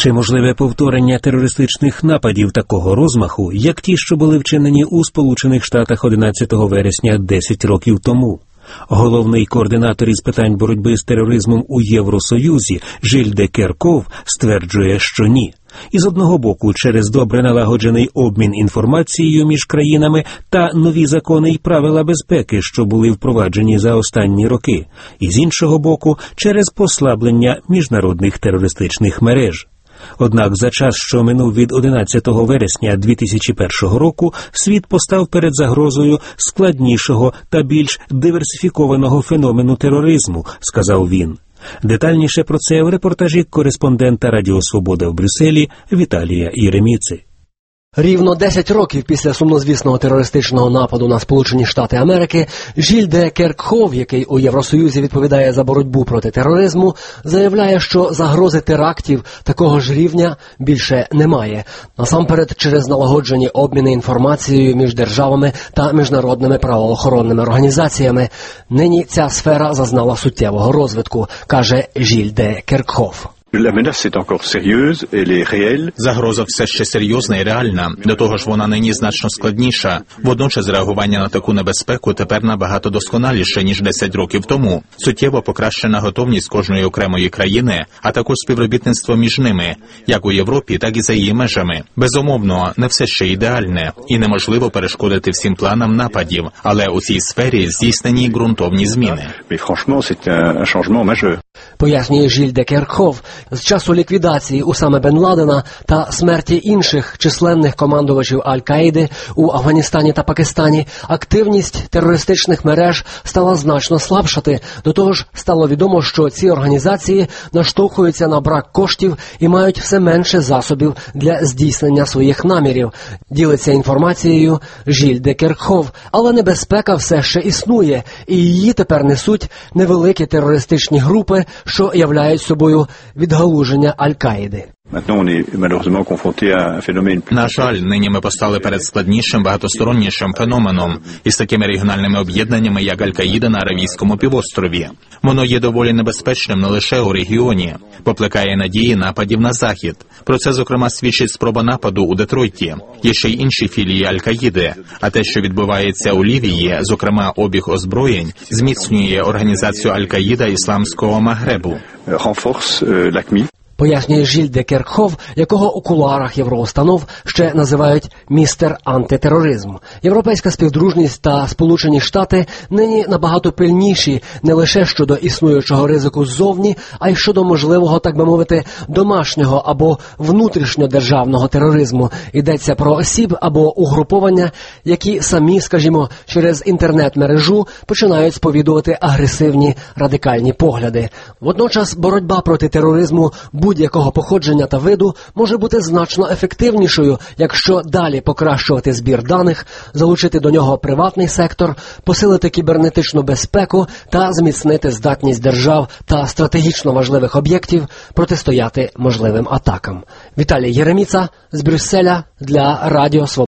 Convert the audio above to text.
Чи можливе повторення терористичних нападів такого розмаху, як ті, що були вчинені у Сполучених Штатах 11 вересня 10 років тому? Головний координатор із питань боротьби з тероризмом у Євросоюзі Жиль де Керков стверджує, що ні. Із одного боку, через добре налагоджений обмін інформацією між країнами та нові закони й правила безпеки, що були впроваджені за останні роки, і з іншого боку, через послаблення міжнародних терористичних мереж. Однак за час, що минув від 11 вересня 2001 року, світ постав перед загрозою складнішого та більш диверсифікованого феномену тероризму, сказав він. Детальніше про це в репортажі кореспондента Радіо Свобода в Брюсселі Віталія Єреміци. Рівно 10 років після сумнозвісного терористичного нападу на Сполучені Штати Америки, Жиль де Керкхов, який у Євросоюзі відповідає за боротьбу проти тероризму, заявляє, що загрози терактів такого ж рівня більше немає. Насамперед через налагоджені обміни інформацією між державами та міжнародними правоохоронними організаціями. Нині ця сфера зазнала суттєвого розвитку, каже Жиль де Керкхов. Загроза все ще серйозна і реальна. До того ж, вона нині значно складніша. Водночас реагування на таку небезпеку тепер набагато досконаліше, ніж 10 років тому. Суттєво покращена готовність кожної окремої країни, а також співробітництво між ними, як у Європі, так і за її межами. Безумовно, не все ще ідеальне, і неможливо перешкодити всім планам нападів, але у цій сфері здійснені ґрунтовні зміни. Пояснює Жиль де Керкхов. З часу ліквідації Усами бен Ладена та смерті інших численних командувачів Аль-Каїди у Афганістані та Пакистані активність терористичних мереж стала значно слабшати. До того ж, стало відомо, що ці організації наштовхуються на брак коштів і мають все менше засобів для здійснення своїх намірів. Ділиться інформацією Жиль де Керкхов. Але небезпека все ще існує, і її тепер несуть невеликі терористичні групи, що являють собою відгалуження Аль-Каїди. На жаль, нині ми постали перед складнішим, багатостороннішим феноменом із такими регіональними об'єднаннями, як Аль-Каїда на Аравійському півострові. Воно є доволі небезпечним не лише у регіоні, покликає надії нападів на Захід. Про це, зокрема, свідчить спроба нападу у Детройті. Є ще й інші філії Аль-Каїди, а те, що відбувається у Лівії, зокрема обіг озброєнь, зміцнює організацію Аль-Каїда Ісламського Магребу. Пояснює Жиль де Керкхов, якого у кулуарах євроустанов ще називають «містер антитероризм». Європейська співдружність та Сполучені Штати нині набагато пильніші не лише щодо існуючого ризику ззовні, а й щодо можливого, так би мовити, домашнього або внутрішньодержавного тероризму. Йдеться про осіб або угруповання, які самі, скажімо, через інтернет-мережу починають сповідувати агресивні радикальні погляди. Водночас боротьба проти тероризму будь-якого походження та виду може бути значно ефективнішою, якщо далі покращувати збір даних, залучити до нього приватний сектор, посилити кібернетичну безпеку та зміцнити здатність держав та стратегічно важливих об'єктів протистояти можливим атакам. Віталій Єреміца з Брюсселя для Радіо Свобода.